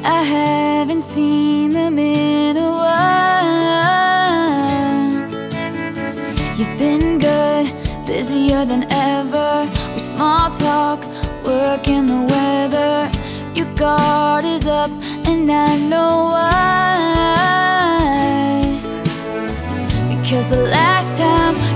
I haven't seen them in a while. You've been good, busier than ever, with small talk, work and the weather. Your guard is up and I know why. Because the last time